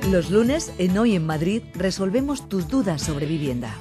Los lunes, en Hoy en Madrid, resolvemos tus dudas sobre vivienda.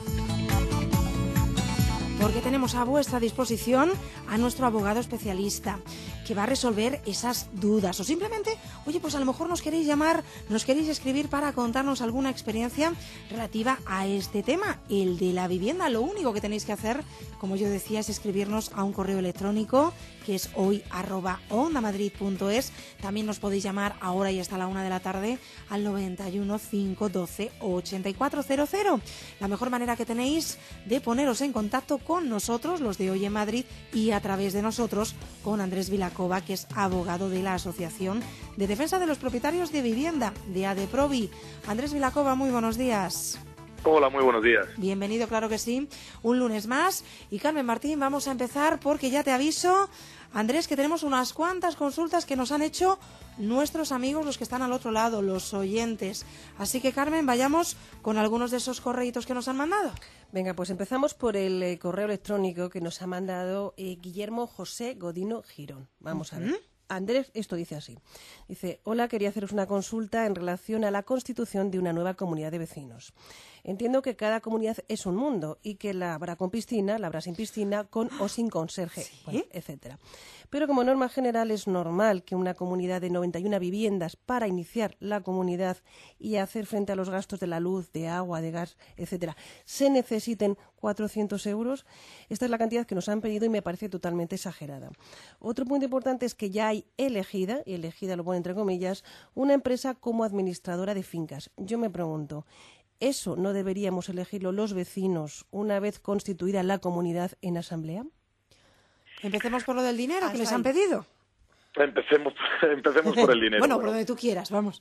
Porque tenemos a vuestra disposición a nuestro abogado especialista que va a resolver esas dudas. O simplemente, oye, pues a lo mejor nos queréis llamar, nos queréis escribir para contarnos alguna experiencia relativa a este tema, el de la vivienda. Lo único que tenéis que hacer, como yo decía, es escribirnos a un correo electrónico que es hoy@ondamadrid.es. También nos podéis llamar ahora y hasta la 1 de la tarde al 91 512 8400. La mejor manera que tenéis de poneros en contacto con nosotros, los de Hoy en Madrid, y a través de nosotros con Andrés Vilacova, que es abogado de la Asociación de Defensa de los Propietarios de Vivienda, de ADEPROVI. Andrés Vilacova, muy buenos días. Hola, muy buenos días. Bienvenido, claro que sí, un lunes más. Y Carmen Martín, vamos a empezar porque ya te aviso, Andrés, que tenemos unas cuantas consultas que nos han hecho nuestros amigos, los que están al otro lado, los oyentes. Así que, Carmen, vayamos con algunos de esos correitos que nos han mandado. Venga, pues empezamos por el correo electrónico que nos ha mandado Guillermo José Godino Girón. Vamos a ver. Andrés, esto dice así. Dice, hola, quería haceros una consulta en relación a la constitución de una nueva comunidad de vecinos. Entiendo que cada comunidad es un mundo y que la habrá con piscina, la habrá sin piscina, con o sin conserje, ¿Sí? bueno, etcétera. Pero como norma general es normal que una comunidad de 91 viviendas para iniciar la comunidad y hacer frente a los gastos de la luz, de agua, de gas, etcétera, se necesiten 400 euros. Esta es la cantidad que nos han pedido y me parece totalmente exagerada. Otro punto importante es que ya hay elegida, y elegida lo pone entre comillas, una empresa como administradora de fincas. Yo me pregunto, ¿eso no deberíamos elegirlo los vecinos una vez constituida la comunidad en asamblea? Empecemos por lo del dinero que les han pedido. Empecemos por el dinero. Bueno, por donde tú quieras, vamos.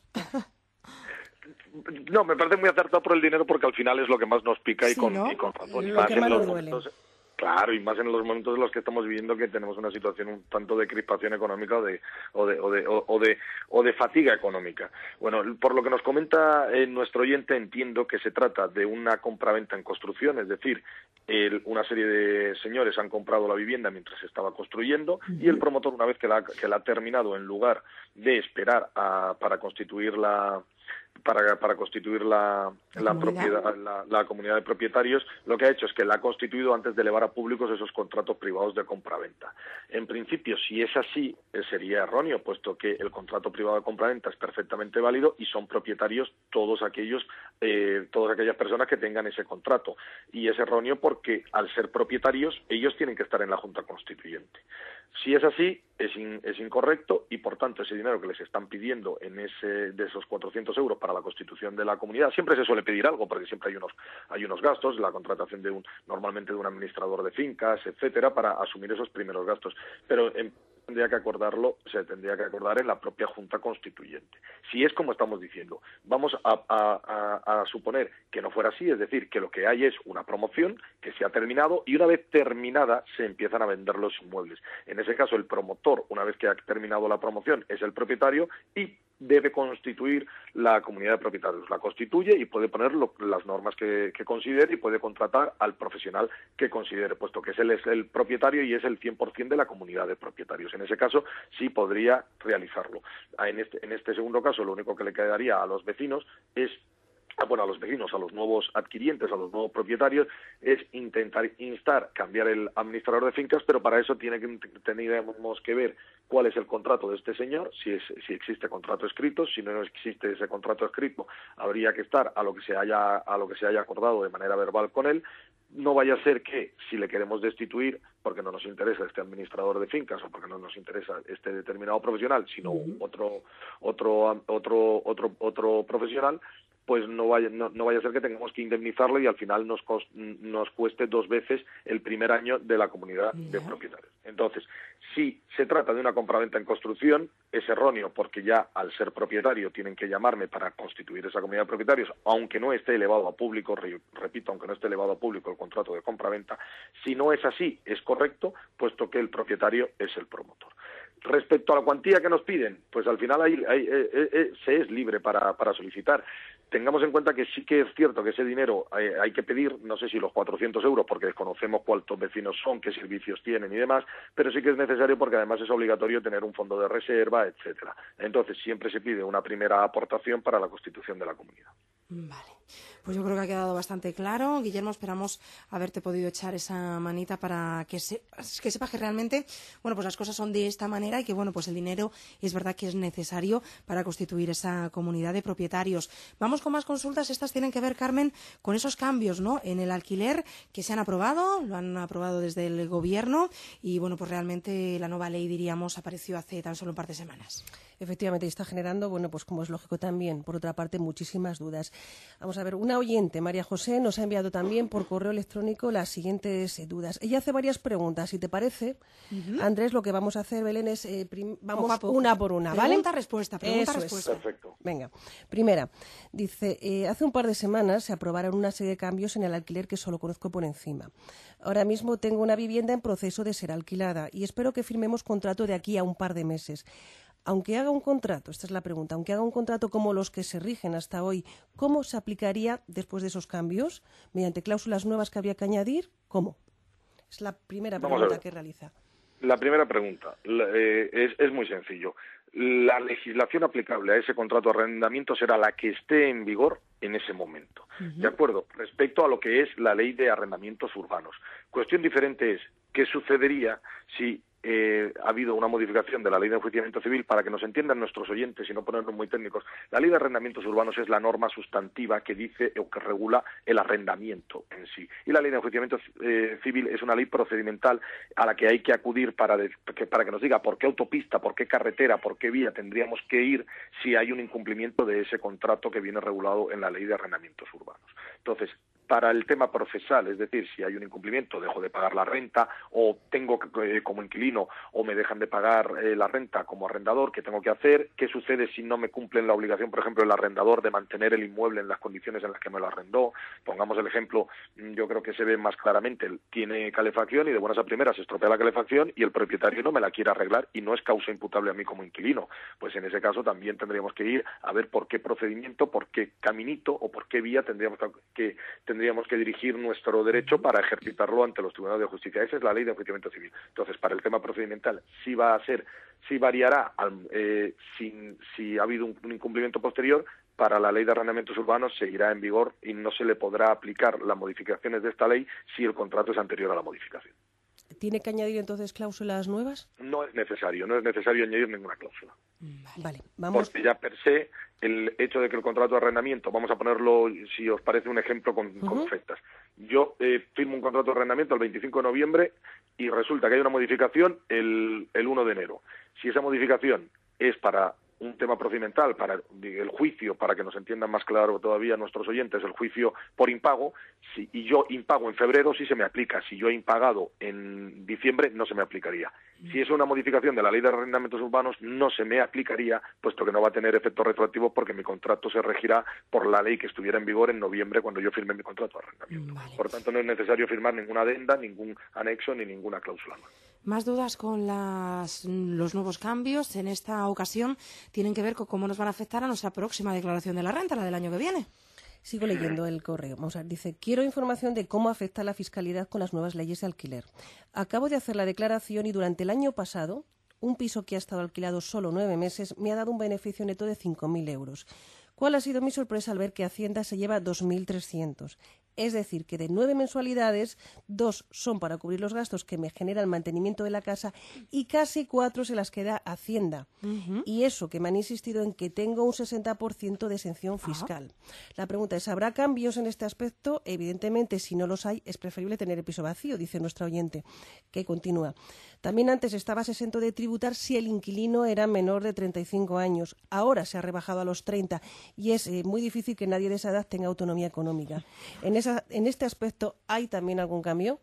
No, me parece muy acertado por el dinero porque al final es lo que más nos pica Sí, y con ¿no? razón. Lo que más nos duele. Claro, y más en los momentos en los que estamos viviendo que tenemos una situación un tanto de crispación económica o de fatiga económica. Bueno, por lo que nos comenta nuestro oyente, entiendo que se trata de una compraventa en construcción, es decir, una serie de señores han comprado la vivienda mientras se estaba construyendo y el promotor, una vez que la ha terminado, en lugar de esperar para constituir la propiedad, la comunidad de propietarios, lo que ha hecho es que la ha constituido antes de elevar a públicos esos contratos privados de compraventa. En principio, si es así, sería erróneo, puesto que el contrato privado de compraventa es perfectamente válido y son propietarios todas aquellas personas que tengan ese contrato. Y es erróneo porque, al ser propietarios, ellos tienen que estar en la Junta Constituyente. Si es así, es incorrecto y, por tanto, ese dinero que les están pidiendo de esos 400 euros para la constitución de la comunidad, siempre se suele pedir algo porque siempre hay unos gastos, la contratación normalmente de un administrador de fincas, etcétera, para asumir esos primeros gastos, pero se tendría que acordar en la propia Junta Constituyente. Si es como estamos diciendo, vamos a suponer que no fuera así, es decir, que lo que hay es una promoción que se ha terminado y una vez terminada se empiezan a vender los inmuebles. En ese caso, el promotor, una vez que ha terminado la promoción, es el propietario y debe constituir la comunidad de propietarios. La constituye y puede poner las normas que considere y puede contratar al profesional que considere, puesto que él es el propietario y es el 100% de la comunidad de propietarios. En ese caso, sí podría realizarlo. En este segundo caso, lo único que le quedaría a los vecinos es a los nuevos adquirientes, a los nuevos propietarios, es intentar cambiar el administrador de fincas, pero para eso tendríamos que ver cuál es el contrato de este señor, si existe contrato escrito. Si no existe ese contrato escrito, habría que estar a lo que se haya acordado de manera verbal con él. No vaya a ser que, si le queremos destituir porque no nos interesa este administrador de fincas o porque no nos interesa este determinado profesional, sino otro profesional, pues no vaya a ser que tengamos que indemnizarlo y al final nos cueste 2 veces el primer año de la comunidad de propietarios. Entonces, si se trata de una compraventa en construcción, es erróneo porque ya al ser propietario tienen que llamarme para constituir esa comunidad de propietarios, aunque no esté elevado a público, repito, aunque no esté elevado a público el contrato de compraventa. Si no es así, es correcto, puesto que el propietario es el promotor. Respecto a la cuantía que nos piden, pues al final se es libre para solicitar. tengamos en cuenta que sí que es cierto que ese dinero hay que pedir, no sé si los 400 euros, porque desconocemos cuántos vecinos son, qué servicios tienen y demás, pero sí que es necesario porque además es obligatorio tener un fondo de reserva, etcétera. Entonces siempre se pide una primera aportación para la constitución de la comunidad. Vale, pues yo creo que ha quedado bastante claro. Guillermo, esperamos haberte podido echar esa manita para que sepas que realmente, bueno, pues las cosas son de esta manera y que, bueno, pues el dinero es verdad que es necesario para constituir esa comunidad de propietarios. Vamos con más consultas. Estas tienen que ver, Carmen, con esos cambios, ¿no?, en el alquiler que se han aprobado, lo han aprobado desde el Gobierno y, bueno, pues realmente la nueva ley, diríamos, apareció hace tan solo un par de semanas. Efectivamente, y está generando, bueno, pues como es lógico también, por otra parte, muchísimas dudas. Vamos a ver, una oyente, María José, nos ha enviado también por correo electrónico las siguientes dudas. Ella hace varias preguntas. Si te parece, Andrés, lo que vamos a hacer, Belén, es vamos poco a poco, una por una, ¿vale? Pregunta-respuesta. Perfecto. Venga, primera, dice, hace un par de semanas se aprobaron una serie de cambios en el alquiler que solo conozco por encima. Ahora mismo tengo una vivienda en proceso de ser alquilada y espero que firmemos contrato de aquí a un par de meses. Aunque haga un contrato, esta es la pregunta, aunque haga un contrato como los que se rigen hasta hoy, ¿cómo se aplicaría después de esos cambios? ¿Mediante cláusulas nuevas que habría que añadir? ¿Cómo? Es la primera pregunta que realiza. La primera pregunta es muy sencillo. La legislación aplicable a ese contrato de arrendamiento será la que esté en vigor en ese momento. ¿De acuerdo? Respecto a lo que es la ley de arrendamientos urbanos. Cuestión diferente es qué sucedería si ha habido una modificación de la ley de enjuiciamiento civil. Para que nos entiendan nuestros oyentes y no ponernos muy técnicos, la ley de arrendamientos urbanos es la norma sustantiva que dice o que regula el arrendamiento en sí. Y la ley de enjuiciamiento civil es una ley procedimental a la que hay que acudir para que nos diga por qué autopista, por qué carretera, por qué vía tendríamos que ir si hay un incumplimiento de ese contrato que viene regulado en la ley de arrendamientos urbanos. Entonces, para el tema procesal, es decir, si hay un incumplimiento, dejo de pagar la renta o tengo como inquilino o me dejan de pagar la renta como arrendador, ¿qué tengo que hacer? ¿Qué sucede si no me cumplen la obligación, por ejemplo, el arrendador de mantener el inmueble en las condiciones en las que me lo arrendó? Pongamos el ejemplo, yo creo que se ve más claramente, tiene calefacción y de buenas a primeras se estropea la calefacción y el propietario no me la quiere arreglar y no es causa imputable a mí como inquilino. Pues en ese caso también tendríamos que ir a ver por qué procedimiento, por qué caminito o por qué vía tendríamos que dirigir nuestro derecho para ejercitarlo ante los tribunales de justicia. Esa es la ley de enjuiciamiento civil. Entonces, para el tema procedimental, sí variará si ha habido un incumplimiento posterior. Para la ley de arrendamientos urbanos seguirá en vigor y no se le podrá aplicar las modificaciones de esta ley si el contrato es anterior a la modificación. ¿Tiene que añadir entonces cláusulas nuevas? No es necesario añadir ninguna cláusula. Vale, vamos. Porque ya per se, el hecho de que el contrato de arrendamiento, vamos a ponerlo, si os parece, un ejemplo con fechas. Yo firmo un contrato de arrendamiento el 25 de noviembre y resulta que hay una modificación el 1 de enero. Si esa modificación es para un tema procedimental, para el juicio, para que nos entiendan más claro todavía nuestros oyentes, el juicio por impago, y yo impago en febrero, sí se me aplica. Si yo he impagado en diciembre, no se me aplicaría. Si es una modificación de la ley de arrendamientos urbanos, no se me aplicaría, puesto que no va a tener efecto retroactivo porque mi contrato se regirá por la ley que estuviera en vigor en noviembre cuando yo firmé mi contrato de arrendamiento. Vale. Por tanto, no es necesario firmar ninguna adenda, ningún anexo ni ninguna cláusula más. Más dudas con los nuevos cambios. En esta ocasión tienen que ver con cómo nos van a afectar a nuestra próxima declaración de la renta, la del año que viene. Sigo leyendo el correo. Vamos a ver, dice, quiero información de cómo afecta la fiscalidad con las nuevas leyes de alquiler. Acabo de hacer la declaración y durante el año pasado, un piso que ha estado alquilado solo 9 meses me ha dado un beneficio neto de 5.000 euros. ¿Cuál ha sido mi sorpresa al ver que Hacienda se lleva 2.300? Es decir, que de 9 mensualidades, 2 son para cubrir los gastos que me genera el mantenimiento de la casa y casi 4 se las queda Hacienda. Y eso, que me han insistido en que tengo un 60% de exención fiscal. La pregunta es, ¿habrá cambios en este aspecto? Evidentemente, si no los hay, es preferible tener el piso vacío, dice nuestra oyente, que continúa. También antes estabas exento de tributar si el inquilino era menor de 35 años. Ahora se ha rebajado a los 30 y es muy difícil que nadie de esa edad tenga autonomía económica. En este aspecto, ¿hay también algún cambio?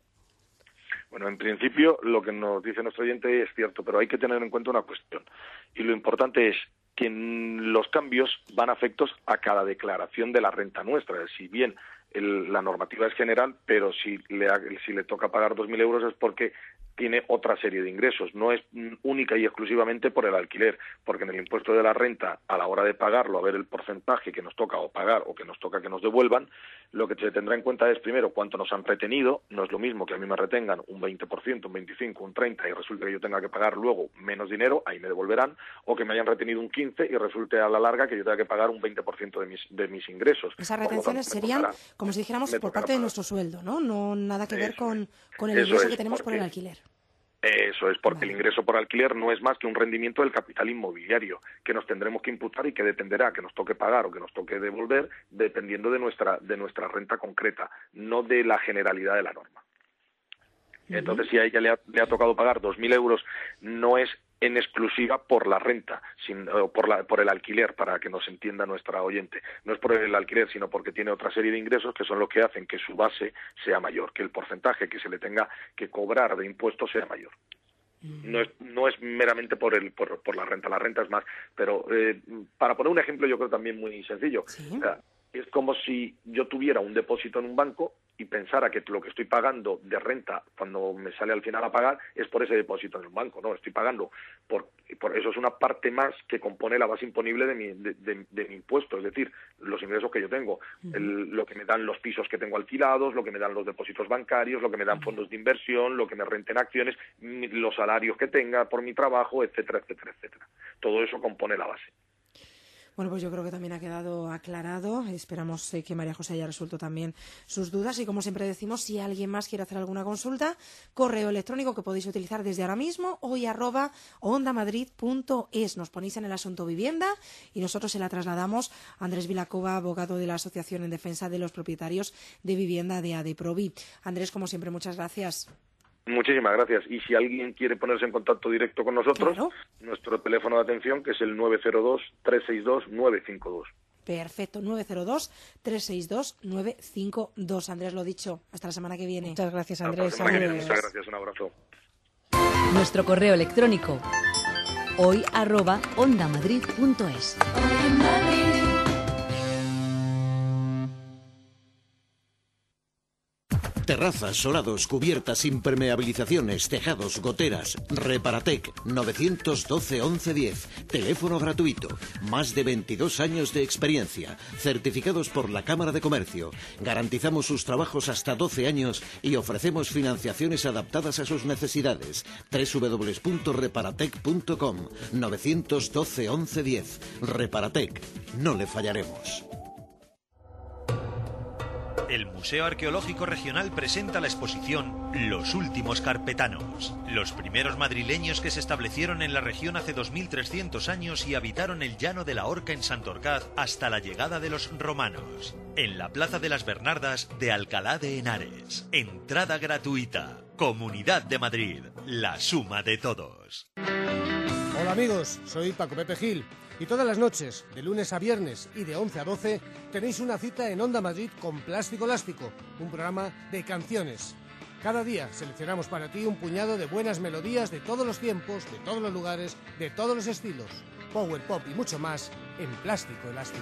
Bueno, en principio, lo que nos dice nuestro oyente es cierto, pero hay que tener en cuenta una cuestión. Y lo importante es que los cambios van afectos a cada declaración de la renta nuestra. Si bien la normativa es general, pero si le toca pagar 2.000 euros es porque tiene otra serie de ingresos, no es única y exclusivamente por el alquiler, porque en el impuesto de la renta, a la hora de pagarlo, a ver el porcentaje que nos toca o pagar o que nos toca que nos devuelvan, lo que se tendrá en cuenta es primero cuánto nos han retenido. No es lo mismo que a mí me retengan un 20%, un 25%, un 30% y resulte que yo tenga que pagar luego menos dinero, ahí me devolverán, o que me hayan retenido un 15% y resulte a la larga que yo tenga que pagar un 20% de mis ingresos. Esas retenciones serían, como si dijéramos, por parte de nuestro sueldo, ¿no? No nada que ver con el ingreso que tenemos por el alquiler. Eso es, porque el ingreso por alquiler no es más que un rendimiento del capital inmobiliario que nos tendremos que imputar y que dependerá que nos toque pagar o que nos toque devolver dependiendo de nuestra renta concreta, no de la generalidad de la norma. Entonces, si a ella le ha tocado pagar 2.000 euros, no es en exclusiva por la renta, por el alquiler, para que nos entienda nuestra oyente. No es por el alquiler, sino porque tiene otra serie de ingresos que son los que hacen que su base sea mayor, que el porcentaje que se le tenga que cobrar de impuestos sea mayor. No es meramente por la renta es más. Pero para poner un ejemplo, yo creo también muy sencillo. ¿Sí? O sea, es como si yo tuviera un depósito en un banco y pensara que lo que estoy pagando de renta cuando me sale al final a pagar es por ese depósito en el banco. No, estoy pagando por eso, es una parte más que compone la base imponible de mi impuesto, es decir, los ingresos que yo tengo, lo que me dan los pisos que tengo alquilados, lo que me dan los depósitos bancarios, lo que me dan fondos de inversión, lo que me renten acciones, los salarios que tenga por mi trabajo, etcétera, etcétera, etcétera. Todo eso compone la base. Bueno, pues yo creo que también ha quedado aclarado. Esperamos que María José haya resuelto también sus dudas. Y como siempre decimos, si alguien más quiere hacer alguna consulta, correo electrónico que podéis utilizar desde ahora mismo, hoy@ondamadrid.es. Nos ponéis en el asunto vivienda y nosotros se la trasladamos a Andrés Vilacova, abogado de la Asociación en Defensa de los Propietarios de Vivienda de ADEPROVI. Andrés, como siempre, muchas gracias. Muchísimas gracias. Y si alguien quiere ponerse en contacto directo con nosotros, claro, nuestro teléfono de atención, que es el 902-362-952. Perfecto, 902-362-952. Andrés, lo dicho, hasta la semana que viene. Muchas gracias, Andrés. Muchas gracias, un abrazo. Nuestro correo electrónico hoy@ondamadrid.es. Terrazas, solados, cubiertas, impermeabilizaciones, tejados, goteras. Reparatec 912 1110. Teléfono gratuito. Más de 22 años de experiencia. Certificados por la Cámara de Comercio. Garantizamos sus trabajos hasta 12 años y ofrecemos financiaciones adaptadas a sus necesidades. www.reparatec.com 912 1110. Reparatec. No le fallaremos. El Museo Arqueológico Regional presenta la exposición Los Últimos Carpetanos, los primeros madrileños que se establecieron en la región hace 2300 años y habitaron el llano de la Horca en Santorcaz hasta la llegada de los romanos. En la Plaza de las Bernardas de Alcalá de Henares. Entrada gratuita. Comunidad de Madrid. La suma de todos. Hola amigos, soy Paco Pepe Gil. Y todas las noches, de lunes a viernes y de 11 a 12, tenéis una cita en Onda Madrid con Plástico Elástico, un programa de canciones. Cada día seleccionamos para ti un puñado de buenas melodías de todos los tiempos, de todos los lugares, de todos los estilos. Power pop y mucho más en Plástico Elástico.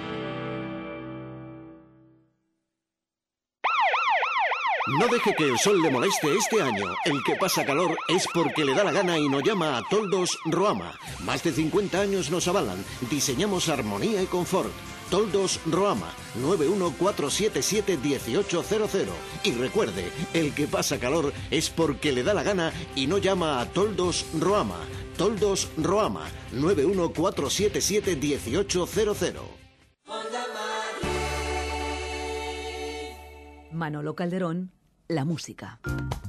No deje que el sol le moleste este año. El que pasa calor es porque le da la gana y no llama a Toldos Roama. Más de 50 años nos avalan. Diseñamos armonía y confort. Toldos Roama, 914771800. Y recuerde, el que pasa calor es porque le da la gana y no llama a Toldos Roama. Toldos Roama, 914771800. Manolo Calderón, la música.